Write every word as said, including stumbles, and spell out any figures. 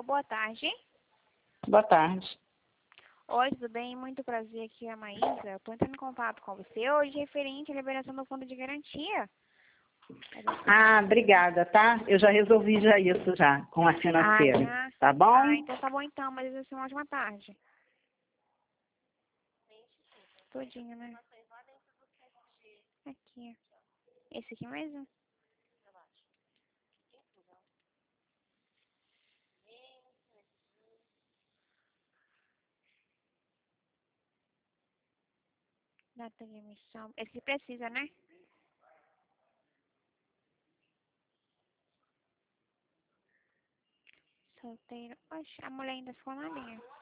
Boa tarde. Boa tarde. Oi, tudo bem? Muito prazer, aqui é a Maísa. Estou entrando em contato com você hoje referente à liberação do fundo de garantia. Ah, obrigada, tá? Eu já resolvi já isso já com a financeira, Ah, já? tá bom? Ah, então tá bom então, mas vai ser uma ótima tarde. Tudinho, né? Aqui. Esse aqui mesmo? Data de emissão. Esse precisa, né? Solteiro. Oxe, a mulher ainda ficou na linha.